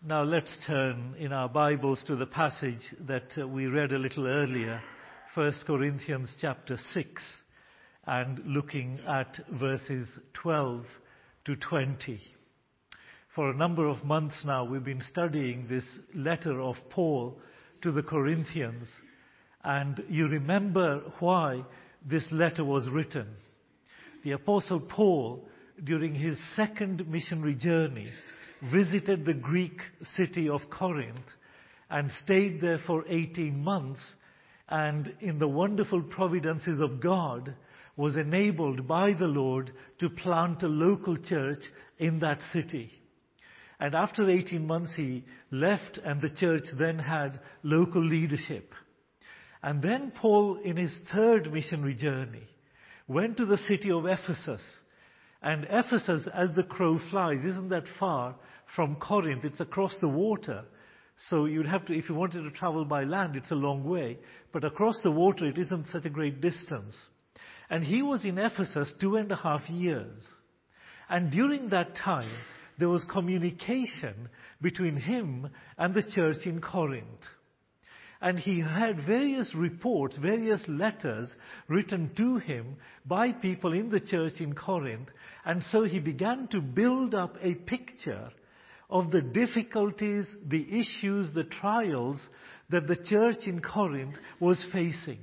Now let's turn in our Bibles to the passage that we read a little earlier, 1 Corinthians chapter 6, and looking at verses 12 to 20. For a number of months now, we've been studying this letter of Paul to the Corinthians, and you remember why this letter was written. The Apostle Paul, during his second missionary journey, visited the Greek city of Corinth and stayed there for 18 months, and in the wonderful providences of God was enabled by the Lord to plant a local church in that city. And after 18 months he left, and the church then had local leadership. And then Paul, in his third missionary journey, went to the city of Ephesus. And Ephesus, as the crow flies, isn't that far from Corinth. It's across the water. So you'd have to, if you wanted to travel by land, it's a long way. But across the water, it isn't such a great distance. And he was in Ephesus 2.5 years. And during that time, there was communication between him and the church in Corinth. And he had various reports, various letters written to him by people in the church in Corinth. And so he began to build up a picture of the difficulties, the issues, the trials that the church in Corinth was facing.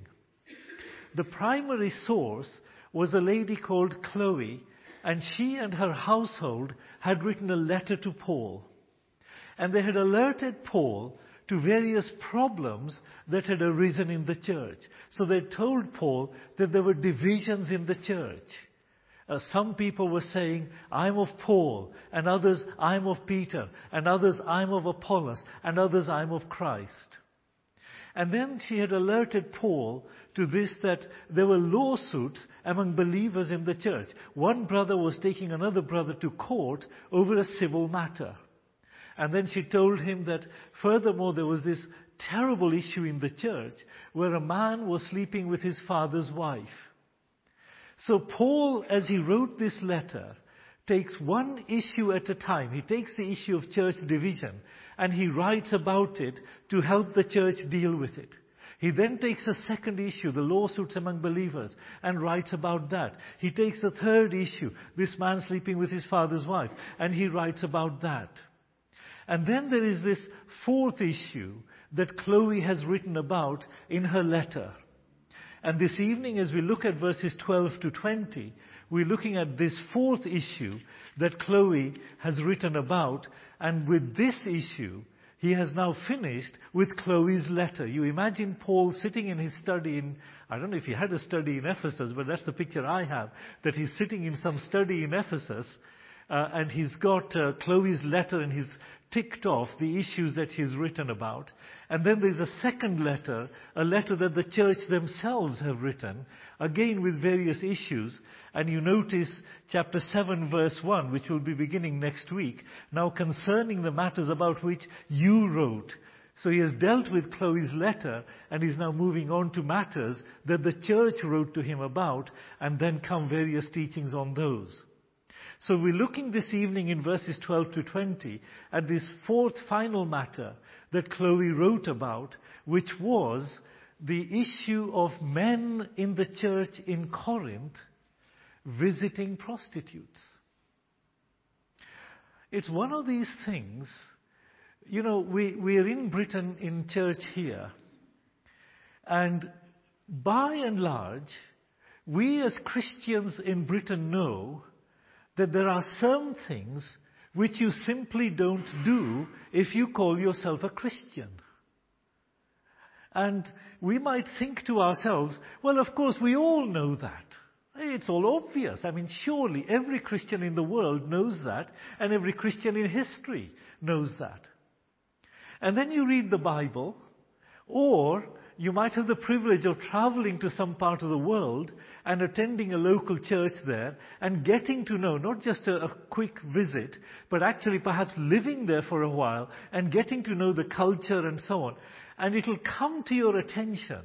The primary source was a lady called Chloe, and she and her household had written a letter to Paul. And they had alerted Paul to various problems that had arisen in the church. So they told Paul that there were divisions in the church. Some people were saying, I'm of Paul, and others, I'm of Peter, and others, I'm of Apollos, and others, I'm of Christ. And then she had alerted Paul to this, that there were lawsuits among believers in the church. One brother was taking another brother to court over a civil matter. And then she told him that furthermore there was this terrible issue in the church where a man was sleeping with his father's wife. So Paul, as he wrote this letter, takes one issue at a time. He takes the issue of church division and he writes about it to help the church deal with it. He then takes a second issue, the lawsuits among believers, and writes about that. He takes the third issue, this man sleeping with his father's wife, and he writes about that. And then there is this fourth issue that Chloe has written about in her letter. And this evening, as we look at verses 12 to 20, we're looking at this fourth issue that Chloe has written about. And with this issue, he has now finished with Chloe's letter. You imagine Paul sitting in his study in, I don't know if he had a study in Ephesus, but that's the picture I have, that he's sitting in some study in Ephesus, and he's got Chloe's letter and he's ticked off the issues that he's written about. And then there's a second letter, a letter that the church themselves have written, again with various issues. And you notice chapter 7 verse 1, which will be beginning next week, now concerning the matters about which you wrote. So he has dealt with Chloe's letter and is now moving on to matters that the church wrote to him about, and then come various teachings on those. So we're looking this evening in verses 12 to 20 at this fourth final matter that Chloe wrote about, which was the issue of men in the church in Corinth visiting prostitutes. It's one of these things, you know, we're in Britain in church here, and by and large, we as Christians in Britain know that there are some things which you simply don't do if you call yourself a Christian. And we might think to ourselves, well, of course, we all know that. It's all obvious. I mean, surely every Christian in the world knows that, and every Christian in history knows that. And then you read the Bible, or you might have the privilege of traveling to some part of the world and attending a local church there and getting to know, not just a quick visit, but actually perhaps living there for a while and getting to know the culture and so on. And it'll come to your attention.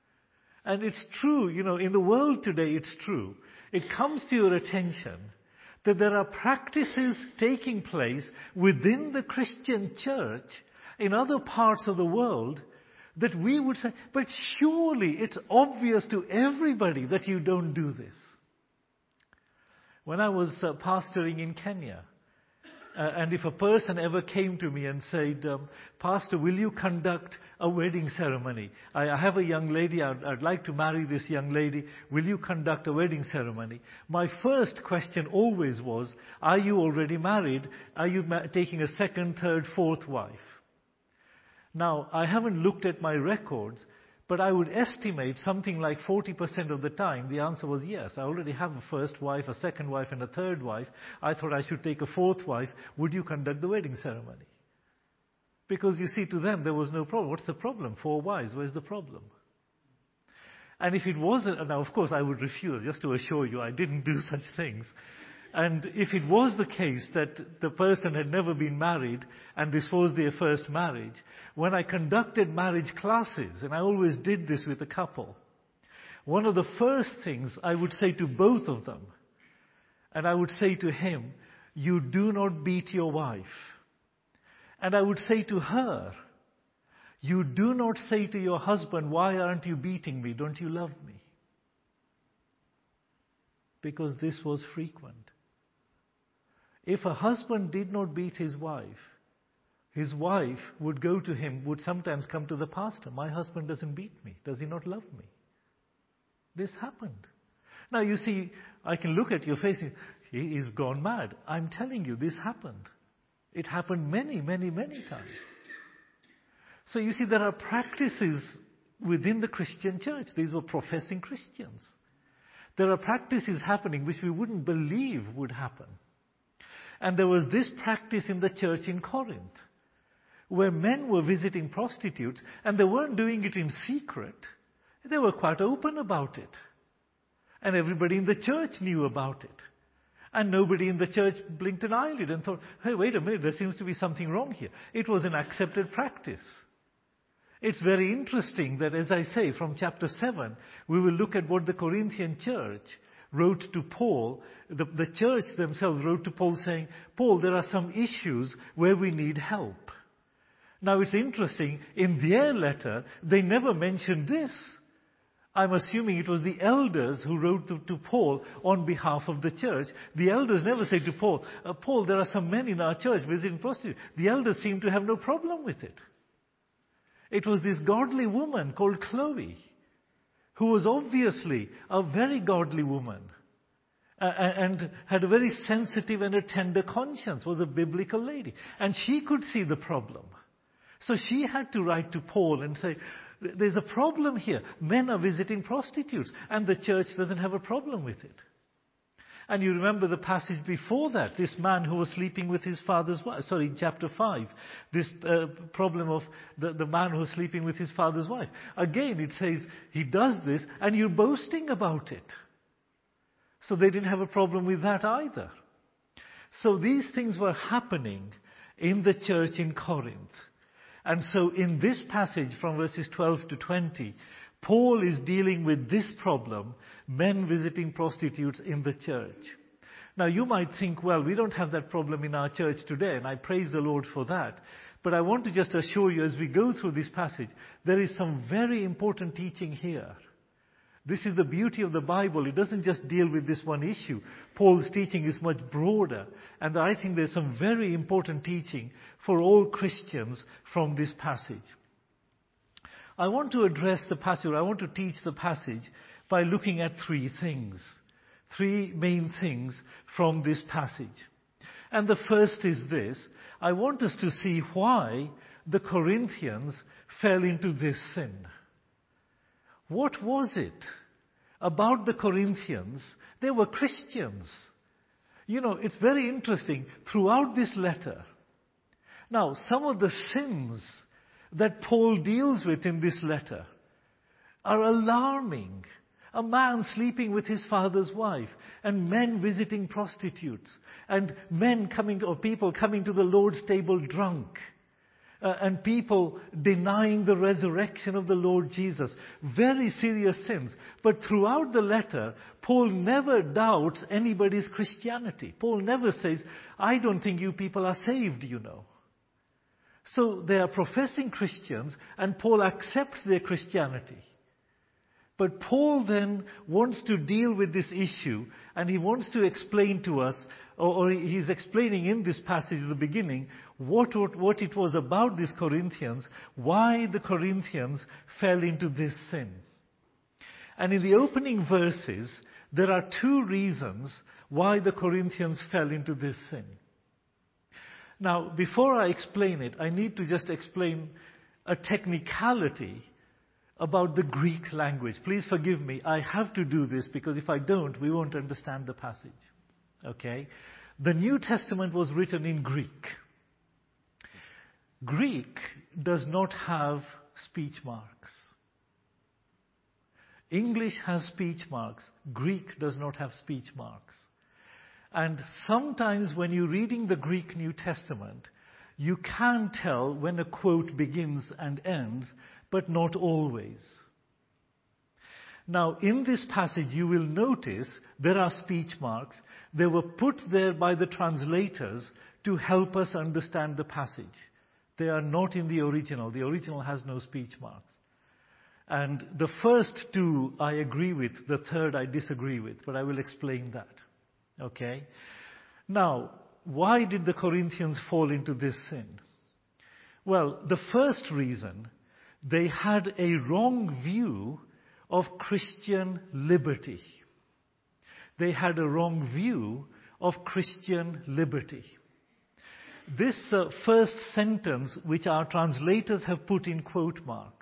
And it's true, you know, in the world today it's true. It comes to your attention that there are practices taking place within the Christian church in other parts of the world that we would say, but surely it's obvious to everybody that you don't do this. When I was pastoring in Kenya, and if a person ever came to me and said, Pastor, will you conduct a wedding ceremony? I have a young lady, I'd like to marry this young lady. Will you conduct a wedding ceremony? My first question always was, are you already married? Are you taking a second, third, fourth wife? Now, I haven't looked at my records, but I would estimate something like 40% of the time the answer was yes. I already have a first wife, a second wife, and a third wife. I thought I should take a fourth wife. Would you conduct the wedding ceremony? Because you see, to them there was no problem. What's the problem? 4 wives, where's the problem? And if it wasn't, now of course I would refuse, just to assure you I didn't do such things. And if it was the case that the person had never been married and this was their first marriage, when I conducted marriage classes, and I always did this with a couple, one of the first things I would say to both of them, and I would say to him, you do not beat your wife. And I would say to her, you do not say to your husband, why aren't you beating me? Don't you love me? Because this was frequent. If a husband did not beat his wife would go to him, would sometimes come to the pastor. My husband doesn't beat me. Does he not love me? This happened. Now you see, I can look at your face, he's gone mad. I'm telling you, this happened. It happened many, many, many times. So you see, there are practices within the Christian church. These were professing Christians. There are practices happening which we wouldn't believe would happen. And there was this practice in the church in Corinth, where men were visiting prostitutes, and they weren't doing it in secret. They were quite open about it. And everybody in the church knew about it. And nobody in the church blinked an eyelid and thought, hey, wait a minute, there seems to be something wrong here. It was an accepted practice. It's very interesting that, as I say, from chapter 7, we will look at what the Corinthian church wrote to Paul. The church themselves wrote to Paul saying, Paul, there are some issues where we need help. Now it's interesting, in their letter, they never mentioned this. I'm assuming it was the elders who wrote to Paul on behalf of the church. The elders never say to Paul, Paul, there are some men in our church visiting prostitutes. The elders seem to have no problem with it. It was this godly woman called Chloe, who was obviously a very godly woman and had a very sensitive and a tender conscience, was a biblical lady. And she could see the problem. So she had to write to Paul and say, there's a problem here. Men are visiting prostitutes, and the church doesn't have a problem with it. And you remember the passage before that, this man who was sleeping with his father's wife. Sorry, chapter 5. This problem of the man who was sleeping with his father's wife. Again, it says he does this, and you're boasting about it. So they didn't have a problem with that either. So these things were happening in the church in Corinth. And so in this passage from verses 12 to 20, Paul is dealing with this problem, men visiting prostitutes in the church. Now you might think, well, we don't have that problem in our church today, and I praise the Lord for that. But I want to just assure you, as we go through this passage, there is some very important teaching here. This is the beauty of the Bible. It doesn't just deal with this one issue. Paul's teaching is much broader. And I think there's some very important teaching for all Christians from this passage. I want to address the passage, I want to teach the passage by looking at 3 things. 3 main things from this passage. And the first is this. I want us to see why the Corinthians fell into this sin. What was it about the Corinthians? They were Christians. You know, it's very interesting. Throughout this letter, now some of the sins that Paul deals with in this letter are alarming. A man sleeping with his father's wife, and men visiting prostitutes, and men coming, or people coming to the Lord's table drunk. and people denying the resurrection of the Lord Jesus. Very serious sins. But throughout the letter, Paul never doubts anybody's Christianity. Paul never says, I don't think you people are saved, you know. So they are professing Christians, and Paul accepts their Christianity. But Paul then wants to deal with this issue, and he wants to explain to us, or he's explaining in this passage at the beginning, what it was about these Corinthians, why the Corinthians fell into this sin. And in the opening verses, there are two reasons why the Corinthians fell into this sin. Now, before I explain it, I need to just explain a technicality about the Greek language. Please forgive me, I have to do this because if I don't, we won't understand the passage. Okay? The New Testament was written in Greek. Greek does not have speech marks. English has speech marks. Greek does not have speech marks. And sometimes when you're reading the Greek New Testament, you can tell when a quote begins and ends, but not always. Now, in this passage, you will notice there are speech marks. They were put there by the translators to help us understand the passage. They are not in the original. The original has no speech marks. And the first two I agree with, the third I disagree with, but I will explain that. Okay? Now, why did the Corinthians fall into this sin? Well, the first reason, they had a wrong view of Christian liberty. They had a wrong view of Christian liberty. This first sentence, which our translators have put in quote marks,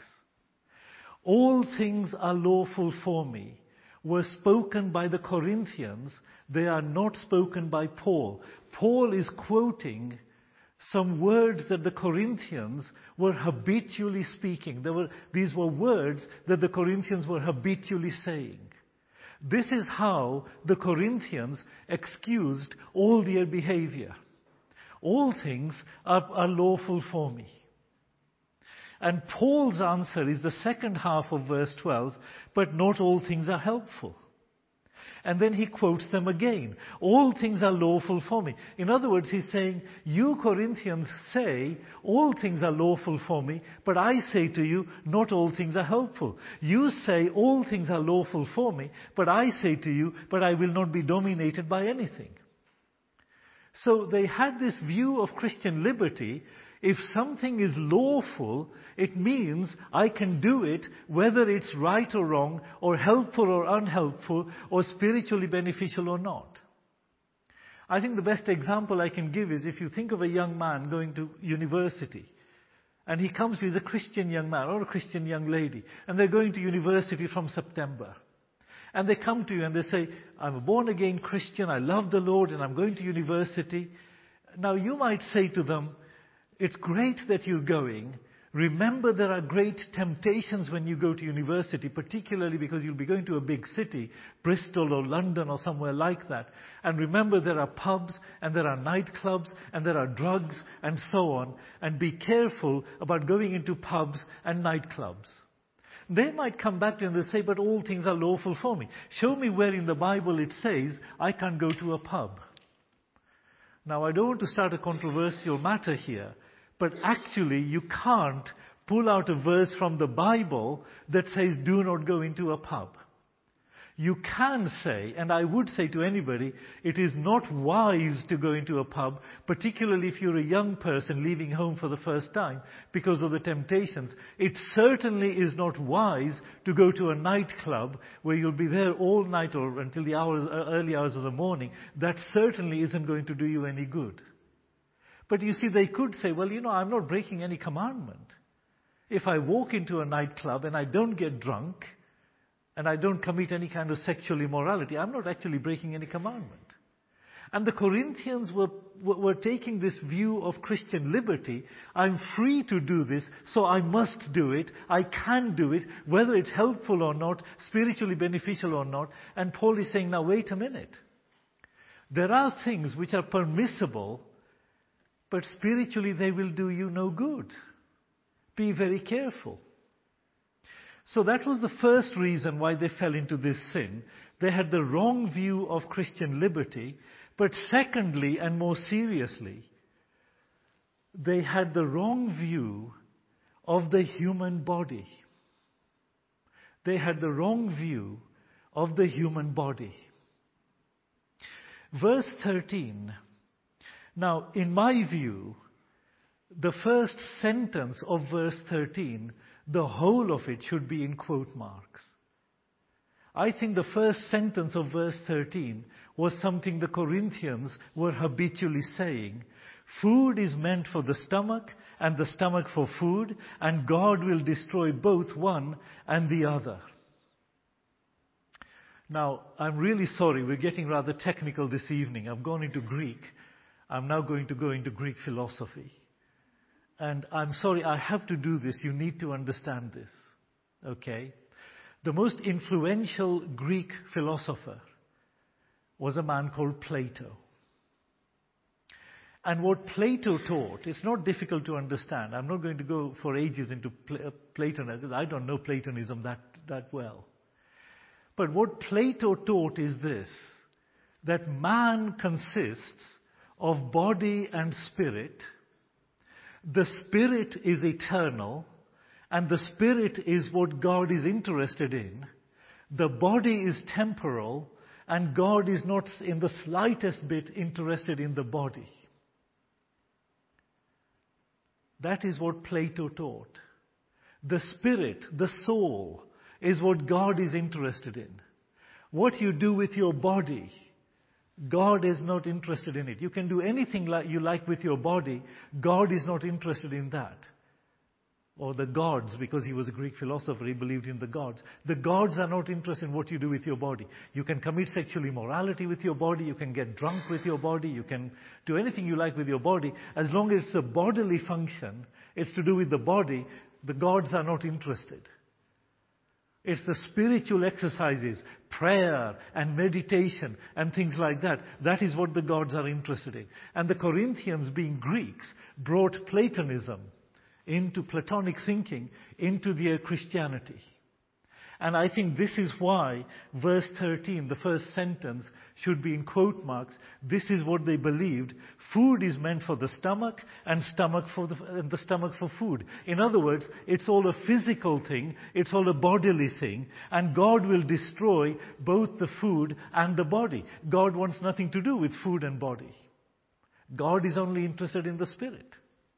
all things are lawful for me, were spoken by the Corinthians. They are not spoken by Paul. Paul is quoting some words that the Corinthians were habitually speaking. These were words that the Corinthians were habitually saying. This is how the Corinthians excused all their behavior. All things are lawful for me. And Paul's answer is the second half of verse 12, but not all things are helpful. And then he quotes them again. All things are lawful for me. In other words, he's saying, you Corinthians say, all things are lawful for me, but I say to you, not all things are helpful. You say, all things are lawful for me, but I say to you, but I will not be dominated by anything. So they had this view of Christian liberty. If something is lawful, it means I can do it whether it's right or wrong, or helpful or unhelpful, or spiritually beneficial or not. I think the best example I can give is if you think of a young man going to university, and he comes, he's a Christian young man or a Christian young lady, and they're going to university from September. And they come to you and they say, I'm a born-again Christian, I love the Lord, and I'm going to university. Now you might say to them, it's great that you're going. Remember, there are great temptations when you go to university, particularly because you'll be going to a big city, Bristol or London or somewhere like that. And remember, there are pubs and there are nightclubs and there are drugs and so on. And be careful about going into pubs and nightclubs. They might come back to you and they say, but all things are lawful for me. Show me where in the Bible it says, I can't go to a pub. Now, I don't want to start a controversial matter here, but actually you can't pull out a verse from the Bible that says, do not go into a pub. You can say, and I would say to anybody, it is not wise to go into a pub, particularly if you're a young person leaving home for the first time because of the temptations. It certainly is not wise to go to a nightclub where you'll be there all night or until the early hours of the morning. That certainly isn't going to do you any good. But you see, they could say, well, I'm not breaking any commandment. If I walk into a nightclub and I don't get drunk, and I don't commit any kind of sexual immorality, I'm not actually breaking any commandment. And the Corinthians were taking this view of Christian liberty. I'm free to do this, so I must do it. I can do it, whether it's helpful or not, spiritually beneficial or not. And Paul is saying, now wait a minute. There are things which are permissible but spiritually they will do you no good. Be very careful. So that was the first reason why they fell into this sin. They had the wrong view of Christian liberty. But secondly, and more seriously, they had the wrong view of the human body. They had the wrong view of the human body. Verse 13. Now, in my view, the first sentence of verse 13, the whole of it should be in quote marks. I think the first sentence of verse 13 was something the Corinthians were habitually saying. Food is meant for the stomach, and the stomach for food, and God will destroy both one and the other. Now, I'm really sorry, we're getting rather technical this evening. I've gone into Greek. I'm now going to go into Greek philosophy. And I'm sorry, I have to do this. You need to understand this. Okay? The most influential Greek philosopher was a man called Plato. And what Plato taught, it's not difficult to understand. I'm not going to go for ages into Platonism, because I don't know Platonism that well. But what Plato taught is this, that man consists of body and spirit. The spirit is eternal, and the spirit is what God is interested in. The body is temporal, and God is not in the slightest bit interested in the body. That is what Plato taught. The spirit, the soul, is what God is interested in. What you do with your body, God is not interested in it. You can do anything like you like with your body. God is not interested in that. Or the gods, because he was a Greek philosopher, he believed in the gods. The gods are not interested in what you do with your body. You can commit sexual immorality with your body, you can get drunk with your body, you can do anything you like with your body. As long as it's a bodily function, it's to do with the body, the gods are not interested. It's the spiritual exercises, prayer and meditation and things like that. That is what the gods are interested in. And the Corinthians, being Greeks, brought Platonism into Platonic thinking, into their Christianity. And I think this is why verse 13, the first sentence, should be in quote marks. This is what they believed. Food is meant for the stomach, and the stomach for food. In other words, it's all a physical thing, it's all a bodily thing, and God will destroy both the food and the body. God wants nothing to do with food and body. God is only interested in the spirit.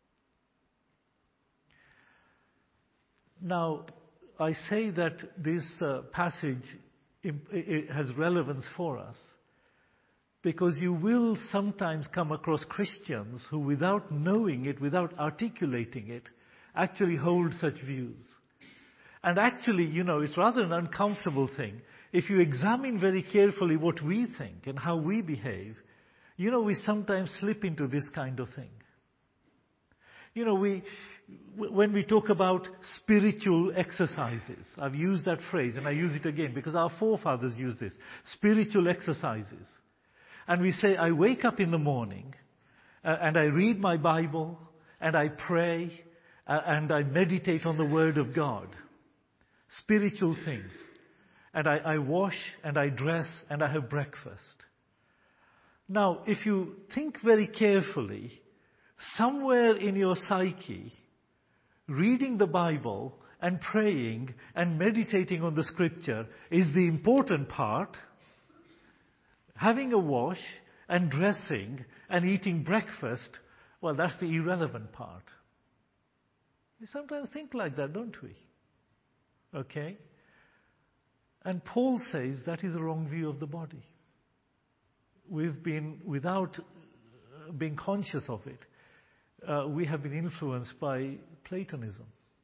Now, I say that this passage has relevance for us because you will sometimes come across Christians who, without knowing it, without articulating it, actually hold such views. And actually, it's rather an uncomfortable thing. If you examine very carefully what we think and how we behave, we sometimes slip into this kind of thing. When we talk about spiritual exercises, I've used that phrase and I use it again because our forefathers used this, spiritual exercises. And we say, I wake up in the morning and I read my Bible and I pray and I meditate on the Word of God. Spiritual things. And I wash and I dress and I have breakfast. Now, if you think very carefully, somewhere in your psyche, reading the Bible and praying and meditating on the Scripture is the important part. Having a wash and dressing and eating breakfast, well, that's the irrelevant part. We sometimes think like that, don't we? Okay? And Paul says that is a wrong view of the body. We've been, without being conscious of it, we have been influenced by Platonism.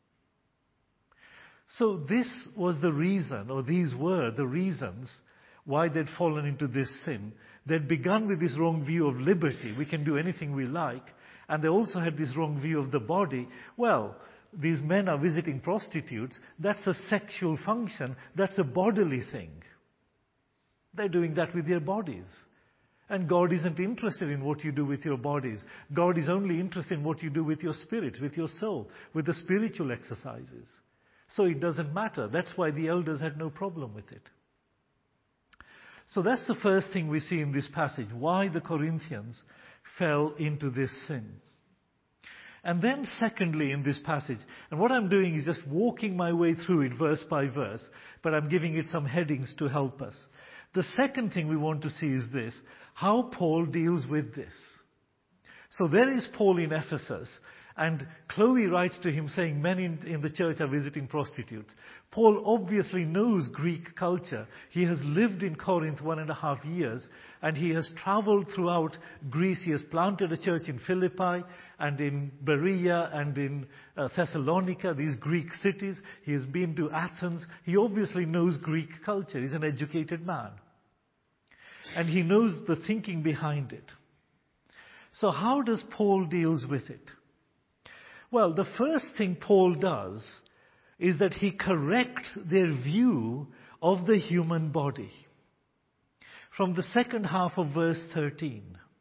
So this was the reason, or these were the reasons why they'd fallen into this sin. They'd begun with this wrong view of liberty. We can do anything we like. And they also had this wrong view of the body. Well, these men are visiting prostitutes. That's a sexual function. That's a bodily thing. They're doing that with their bodies. And God isn't interested in what you do with your bodies. God is only interested in what you do with your spirit, with your soul, with the spiritual exercises. So it doesn't matter. That's why the elders had no problem with it. So that's the first thing we see in this passage, why the Corinthians fell into this sin. And then secondly in this passage, and what I'm doing is just walking my way through it verse by verse, but I'm giving it some headings to help us. The second thing we want to see is this, how Paul deals with this. So there is Paul in Ephesus, and Chloe writes to him saying, men in the church are visiting prostitutes. Paul obviously knows Greek culture. He has lived in Corinth 1.5 years, and he has traveled throughout Greece. He has planted a church in Philippi, and in Berea, and in Thessalonica, these Greek cities. He has been to Athens. He obviously knows Greek culture. He's an educated man. And he knows the thinking behind it. So how does Paul deals with it? Well, the first thing Paul does is that he corrects their view of the human body. From the second half of verse 13.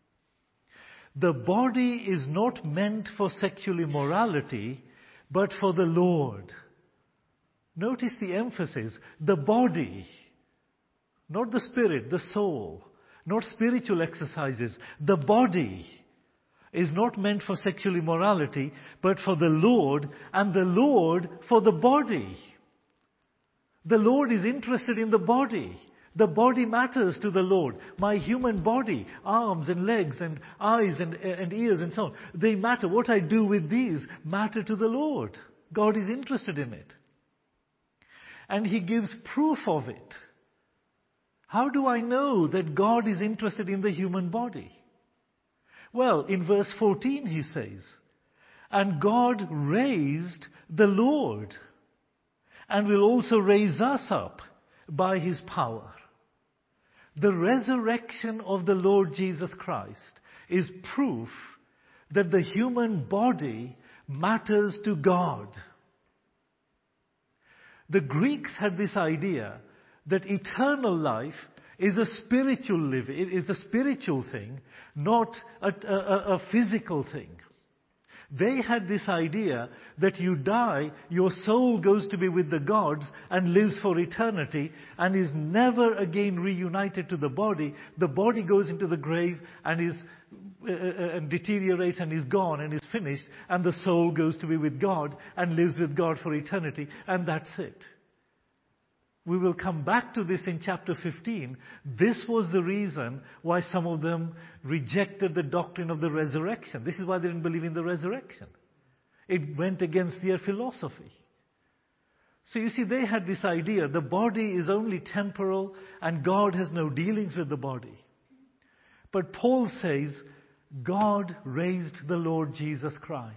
The body is not meant for sexual immorality, but for the Lord. Notice the emphasis. The body. Not the spirit, the soul. Not spiritual exercises. The body is not meant for sexual immorality, but for the Lord, and the Lord for the body. The Lord is interested in the body. The body matters to the Lord. My human body, arms and legs and eyes and ears and so on, they matter. What I do with these matter to the Lord. God is interested in it. And he gives proof of it. How do I know that God is interested in the human body? Well, in verse 14 he says, and God raised the Lord and will also raise us up by his power. The resurrection of the Lord Jesus Christ is proof that the human body matters to God. The Greeks had this idea that eternal life is a spiritual living. It is a spiritual thing, not a physical thing. They had this idea that you die, your soul goes to be with the gods and lives for eternity and is never again reunited to the body. The body goes into the grave and deteriorates and is gone and is finished, and the soul goes to be with God and lives with God for eternity, and that's it. We will come back to this in chapter 15. This was the reason why some of them rejected the doctrine of the resurrection. This is why they didn't believe in the resurrection. It went against their philosophy. So you see, they had this idea, the body is only temporal and God has no dealings with the body. But Paul says, God raised the Lord Jesus Christ.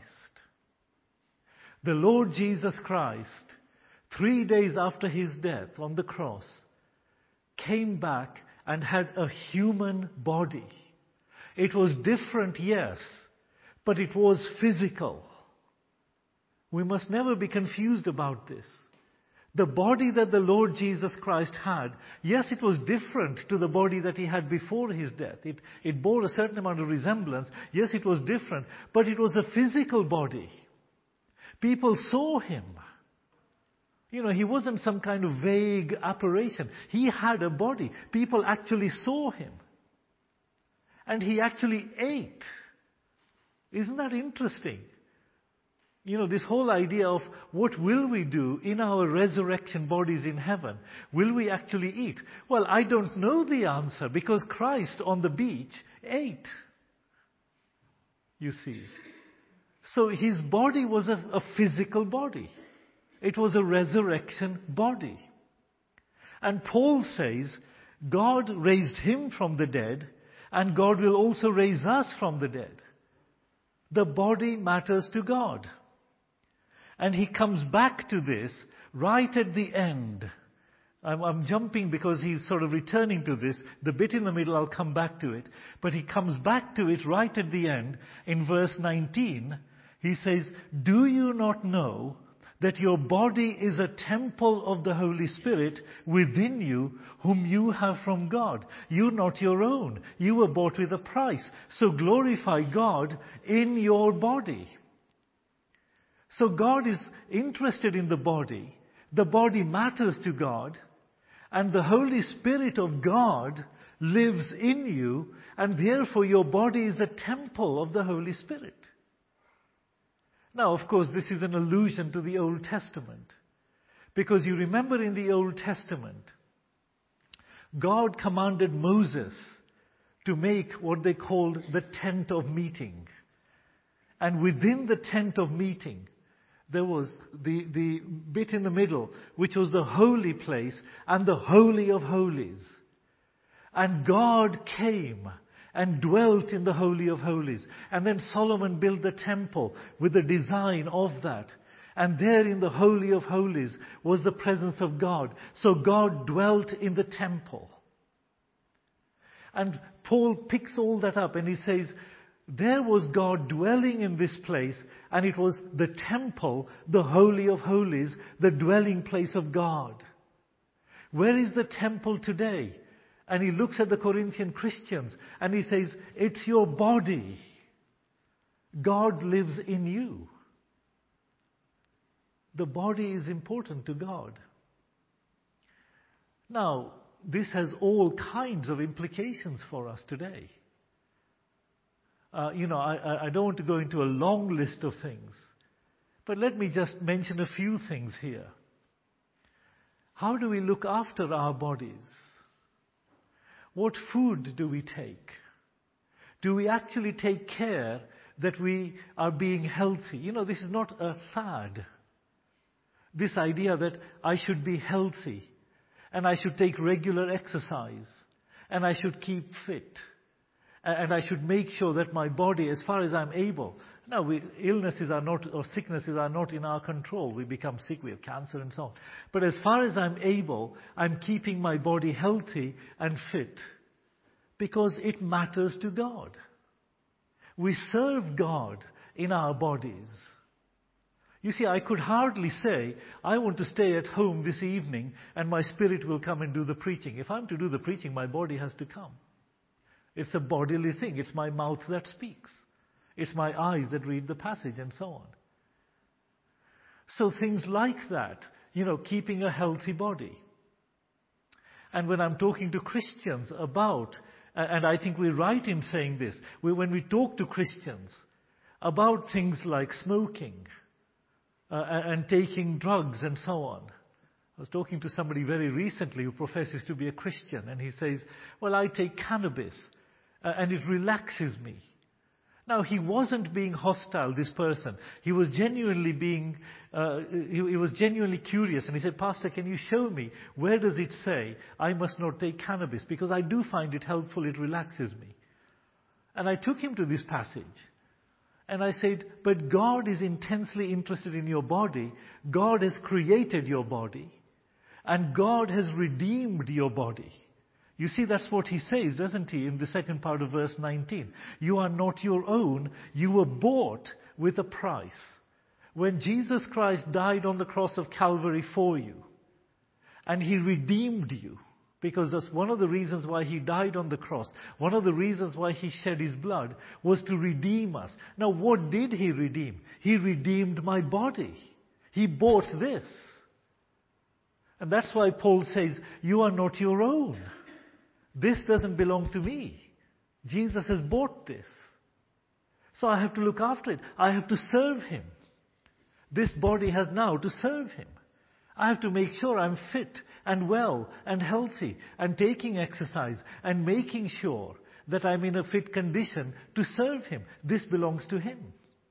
The Lord Jesus Christ, 3 days after his death on the cross, came back and had a human body. It was different, yes, but it was physical. We must never be confused about this. The body that the Lord Jesus Christ had, yes, it was different to the body that he had before his death. It bore a certain amount of resemblance. Yes, it was different, but it was a physical body. People saw him. You know, he wasn't some kind of vague apparition. He had a body. People actually saw him. And he actually ate. Isn't that interesting? You know, this whole idea of what will we do in our resurrection bodies in heaven? Will we actually eat? Well, I don't know the answer because Christ on the beach ate. You see. So his body was a physical body. It was a resurrection body. And Paul says, God raised him from the dead, and God will also raise us from the dead. The body matters to God. And he comes back to this right at the end. I'm jumping because he's sort of returning to this. The bit in the middle, I'll come back to it. But he comes back to it right at the end. In verse 19, he says, do you not know that your body is a temple of the Holy Spirit within you, whom you have from God. You're not your own. You were bought with a price. So glorify God in your body. So God is interested in the body. The body matters to God. And the Holy Spirit of God lives in you. And therefore your body is a temple of the Holy Spirit. Now, of course, this is an allusion to the Old Testament. Because you remember in the Old Testament, God commanded Moses to make what they called the tent of meeting. And within the tent of meeting, there was the bit in the middle, which was the holy place and the holy of holies. And God came and dwelt in the Holy of Holies. And then Solomon built the temple with the design of that. And there in the Holy of Holies was the presence of God. So God dwelt in the temple. And Paul picks all that up and he says, there was God dwelling in this place, and it was the temple, the Holy of Holies, the dwelling place of God. Where is the temple today? And he looks at the Corinthian Christians and he says, it's your body. God lives in you. The body is important to God. Now, this has all kinds of implications for us today. I don't want to go into a long list of things, but let me just mention a few things here. How do we look after our bodies? What food do we take? Do we actually take care that we are being healthy? This is not a fad. This idea that I should be healthy and I should take regular exercise and I should keep fit and I should make sure that my body, as far as I'm able. Now, illnesses are not, or sicknesses are not in our control. We become sick, we have cancer and so on. But as far as I'm able, I'm keeping my body healthy and fit because it matters to God. We serve God in our bodies. You see, I could hardly say, I want to stay at home this evening and my spirit will come and do the preaching. If I'm to do the preaching, my body has to come. It's a bodily thing. It's my mouth that speaks. It's my eyes that read the passage and so on. So things like that, keeping a healthy body. And when I'm talking to Christians about, and I think we're right in saying this, when we talk to Christians about things like smoking and taking drugs and so on. I was talking to somebody very recently who professes to be a Christian, and he says, well, I take cannabis and it relaxes me. Now, he wasn't being hostile, this person. He was genuinely he was genuinely curious. And he said, Pastor, can you show me, where does it say I must not take cannabis? Because I do find it helpful, it relaxes me. And I took him to this passage. And I said, but God is intensely interested in your body. God has created your body. And God has redeemed your body. You see, that's what he says, doesn't he, in the second part of verse 19. You are not your own. You were bought with a price. When Jesus Christ died on the cross of Calvary for you, and he redeemed you, because that's one of the reasons why he died on the cross, one of the reasons why he shed his blood, was to redeem us. Now, what did he redeem? He redeemed my body. He bought this. And that's why Paul says, you are not your own. This doesn't belong to me. Jesus has bought this. So I have to look after it. I have to serve him. This body has now to serve him. I have to make sure I'm fit and well and healthy and taking exercise and making sure that I'm in a fit condition to serve him. This belongs to him.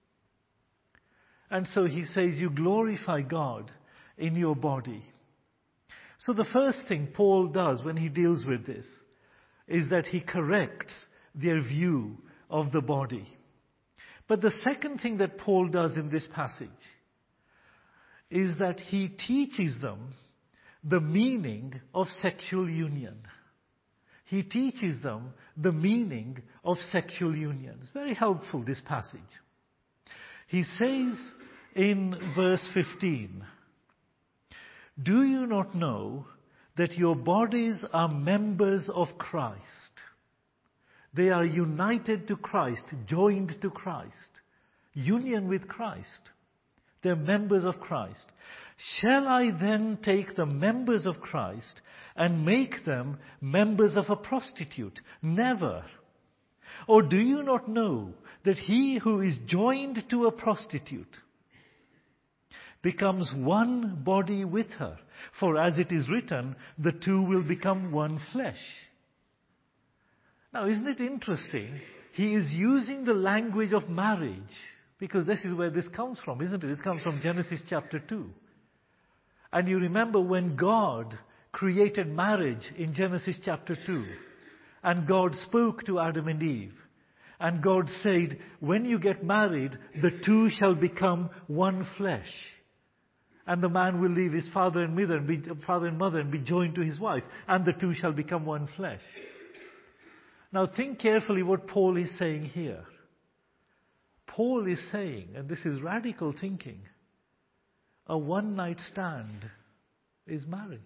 And so he says, you glorify God in your body. So the first thing Paul does when he deals with this is that he corrects their view of the body. But the second thing that Paul does in this passage is that he teaches them the meaning of sexual union. He teaches them the meaning of sexual union. It's very helpful, this passage. He says in verse 15, "Do you not know that your bodies are members of Christ?" They are united to Christ, joined to Christ, union with Christ. They're members of Christ. "Shall I then take the members of Christ and make them members of a prostitute? Never. Or do you not know that he who is joined to a prostitute becomes one body with her? For as it is written, the two will become one flesh." Now, isn't it interesting? He is using the language of marriage, because this is where this comes from, isn't it? It comes from Genesis chapter 2. And you remember when God created marriage in Genesis chapter 2, and God spoke to Adam and Eve, and God said, when you get married, the two shall become one flesh. And the man will leave his father and mother and be joined to his wife, and the two shall become one flesh. Now think carefully what Paul is saying here. Paul is saying, and this is radical thinking, a one-night stand is marriage.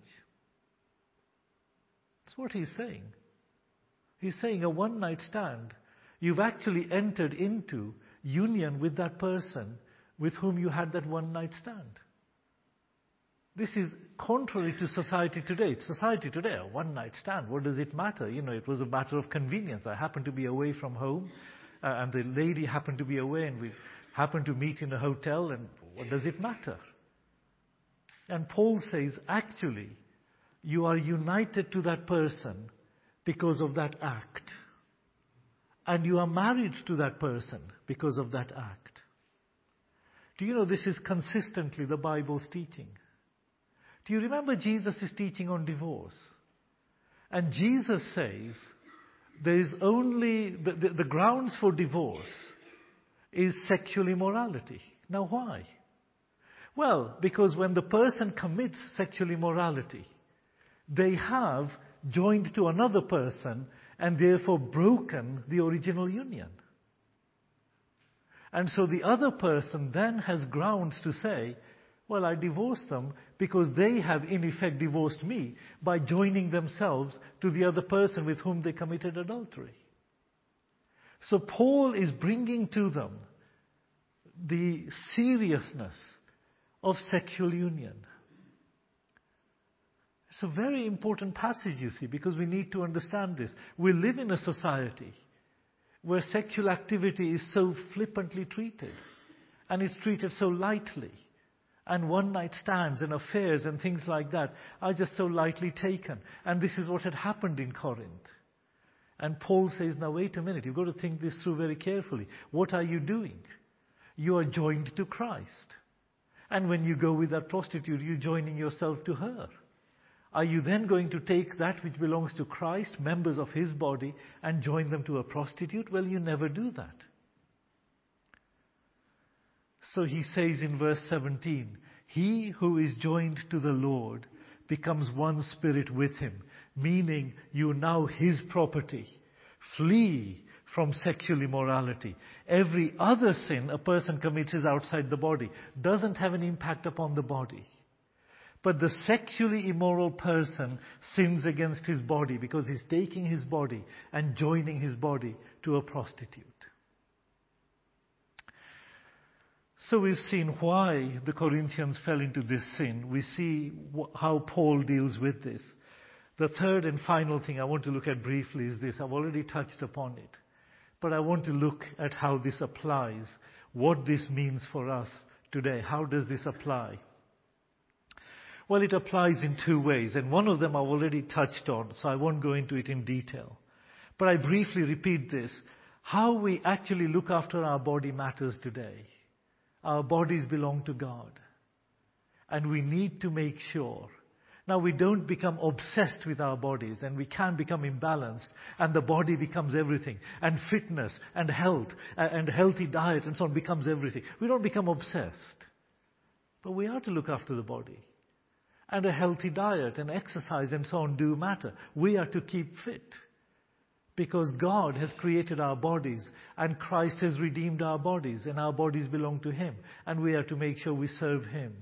That's what he's saying. He's saying a one-night stand, you've actually entered into union with that person with whom you had that one-night stand. This is contrary to society today. Society today, a one-night stand, what does it matter? It was a matter of convenience. I happened to be away from home, and the lady happened to be away, and we happened to meet in a hotel, and what does it matter? And Paul says, actually, you are united to that person because of that act. And you are married to that person because of that act. Do you know this is consistently the Bible's teaching? Do you remember Jesus' teaching on divorce? And Jesus says there is only, the grounds for divorce is sexual immorality. Now why? Well, because when the person commits sexual immorality, they have joined to another person and therefore broken the original union. And so the other person then has grounds to say, well, I divorced them because they have in effect divorced me by joining themselves to the other person with whom they committed adultery. So Paul is bringing to them the seriousness of sexual union. It's a very important passage, you see, because we need to understand this. We live in a society where sexual activity is so flippantly treated, and it's treated so lightly. And one-night stands and affairs and things like that are just so lightly taken. And this is what had happened in Corinth. And Paul says, now wait a minute, you've got to think this through very carefully. What are you doing? You are joined to Christ. And when you go with that prostitute, you're joining yourself to her. Are you then going to take that which belongs to Christ, members of his body, and join them to a prostitute? Well, you never do that. So he says in verse 17, he who is joined to the Lord becomes one spirit with him, meaning you are now his property. Flee from sexual immorality. Every other sin a person commits is outside the body, doesn't have an impact upon the body. But the sexually immoral person sins against his body because he's taking his body and joining his body to a prostitute. So we've seen why the Corinthians fell into this sin. We see how Paul deals with this. The third and final thing I want to look at briefly is this. I've already touched upon it. But I want to look at how this applies, what this means for us today. How does this apply? Well, it applies in two ways, and one of them I've already touched on, so I won't go into it in detail. But I briefly repeat this. How we actually look after our body matters today. Our bodies belong to God. And we need to make sure. Now, we don't become obsessed with our bodies, and we can become imbalanced, and the body becomes everything, and fitness, and health, and healthy diet, and so on becomes everything. We don't become obsessed. But we are to look after the body. And a healthy diet, and exercise, and so on do matter. We are to keep fit. Because God has created our bodies and Christ has redeemed our bodies and our bodies belong to Him and we are to make sure we serve Him.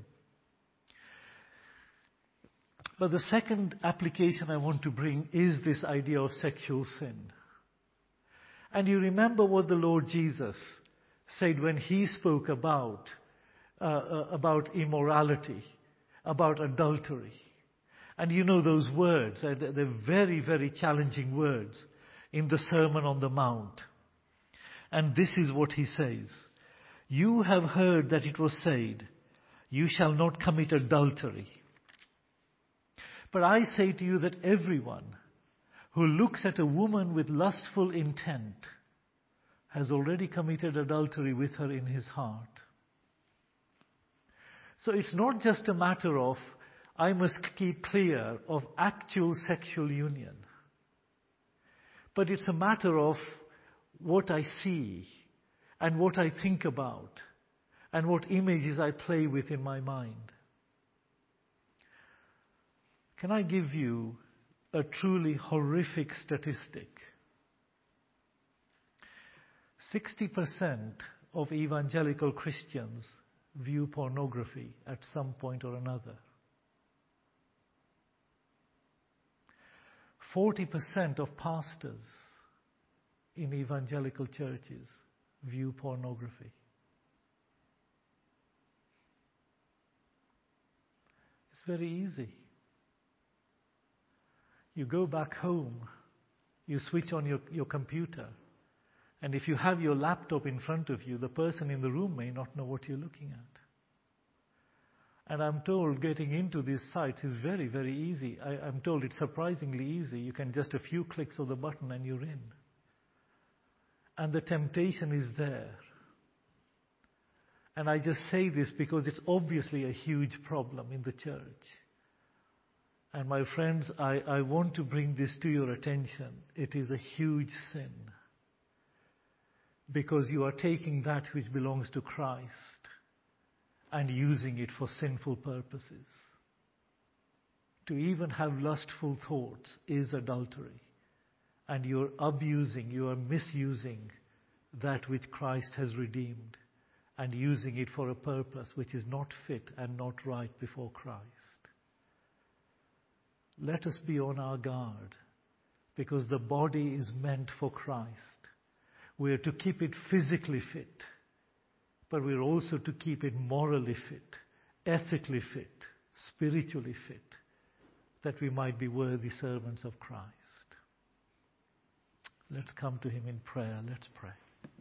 But the second application I want to bring is this idea of sexual sin. And you remember what the Lord Jesus said when He spoke about immorality, about adultery. And you know those words, they're very, very challenging words in the Sermon on the Mount. And this is what He says. You have heard that it was said, you shall not commit adultery. But I say to you that everyone who looks at a woman with lustful intent has already committed adultery with her in his heart. So it's not just a matter of, I must keep clear of actual sexual union. But it's a matter of what I see and what I think about and what images I play with in my mind. Can I give you a truly horrific statistic? 60% of evangelical Christians view pornography at some point or another. 40% of pastors in evangelical churches view pornography. It's very easy. You go back home, you switch on your computer, and if you have your laptop in front of you, the person in the room may not know what you're looking at. And I'm told getting into these sites is very, very easy. I'm told it's surprisingly easy. You can just a few clicks of the button and you're in. And the temptation is there. And I just say this because it's obviously a huge problem in the church. And my friends, I want to bring this to your attention. It is a huge sin. Because you are taking that which belongs to Christ and using it for sinful purposes. To even have lustful thoughts is adultery. And you're abusing, you are misusing that which Christ has redeemed and using it for a purpose which is not fit and not right before Christ. Let us be on our guard, because the body is meant for Christ. We are to keep it physically fit, but we're also to keep it morally fit, ethically fit, spiritually fit, that we might be worthy servants of Christ. Let's come to Him in prayer. Let's pray.